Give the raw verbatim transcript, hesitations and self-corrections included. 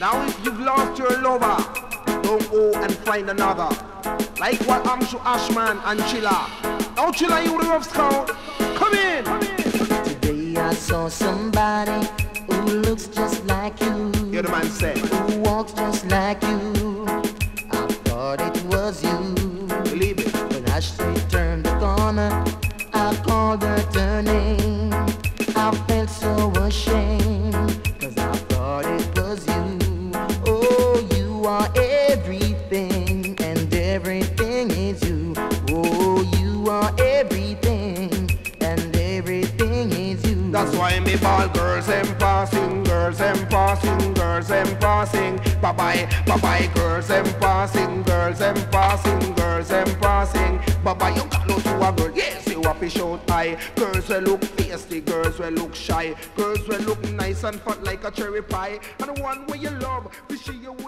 Now if you've lost your lover, don't go and find another. Like what happened to Ashman and Chilla. Now Chilla, you the rough scout. Come in. Today I saw somebody who looks just like you. You're the man said. Who walks just like you. I thought it was you. Believe it. When Ashley turned the corner, I called her turning. I felt so ashamed, cause I thought it was you. Oh, you are everything, and everything is you. Oh, you are everything, and everything is you. That's why me ball girls and passing, girls and passing, girls and passing. Bye bye, bye bye, girls and passing, girls and passing, girls and passing. Bye bye, you got no to a girl, yes, you happy shout high. Girls will look tasty, girls will look shy. Girls will look nice and fat like a cherry pie. And the one where you love, fishy you